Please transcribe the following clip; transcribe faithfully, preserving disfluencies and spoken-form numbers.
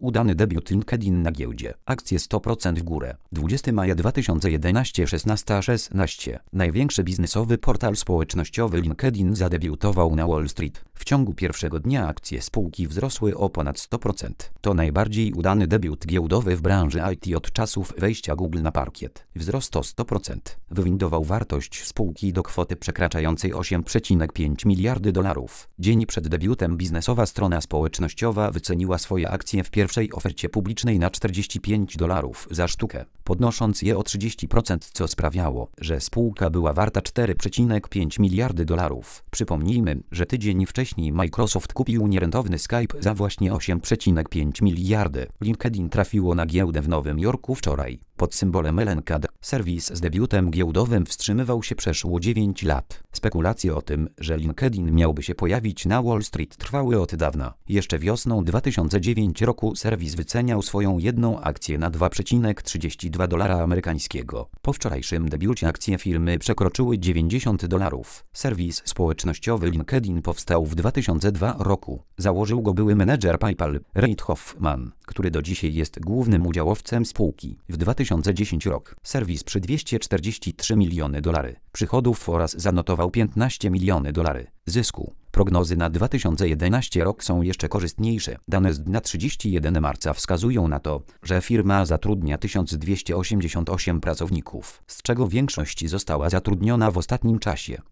Udany debiut LinkedIn na giełdzie. Akcje sto procent w górę. dwudziestego maja dwa tysiące jedenastego szesnaście szesnaście. Największy biznesowy portal społecznościowy LinkedIn zadebiutował na Wall Street. W ciągu pierwszego dnia akcje spółki wzrosły o ponad sto procent. To najbardziej udany debiut giełdowy w branży I T od czasów wejścia Google na parkiet. Wzrost o sto procent. Wywindował wartość spółki do kwoty przekraczającej osiem przecinek pięć miliardy dolarów. Dzień przed debiutem biznesowa strona społecznościowa wyceniła swoje akcje w pierwszej ofercie publicznej na czterdzieści pięć dolarów za sztukę, podnosząc je o trzydzieści procent, co sprawiało, że spółka była warta cztery przecinek pięć miliardy dolarów. Przypomnijmy, że tydzień wcześniej Microsoft kupił nierentowny Skype za właśnie osiem przecinek pięć miliardy. LinkedIn trafiło na giełdę w Nowym Jorku wczoraj. Pod symbolem L N K D serwis z debiutem giełdowym wstrzymywał się przeszło dziewięć lat. Spekulacje o tym, że LinkedIn miałby się pojawić na Wall Street, trwały od dawna. Jeszcze wiosną dwa tysiące dziewiątego roku serwis wyceniał swoją jedną akcję na dwa przecinek trzydzieści dwa dolara amerykańskiego. Po wczorajszym debiucie akcje firmy przekroczyły dziewięćdziesiąt dolarów. Serwis społecznościowy LinkedIn powstał w dwa tysiące drugiego roku. Założył go były menedżer PayPal, Reid Hoffman, który do dzisiaj jest głównym udziałowcem spółki. W dwa tysiące dziesiątym rok serwis przy dwieście czterdzieści trzy miliony dolarów przychodów oraz zanotował piętnaście miliony dolarów zysku. Prognozy na dwa tysiące jedenasty rok są jeszcze korzystniejsze. Dane z dnia trzeciego pierwszego marca wskazują na to, że firma zatrudnia tysiąc dwieście osiemdziesiąt osiem pracowników, z czego większość została zatrudniona w ostatnim czasie.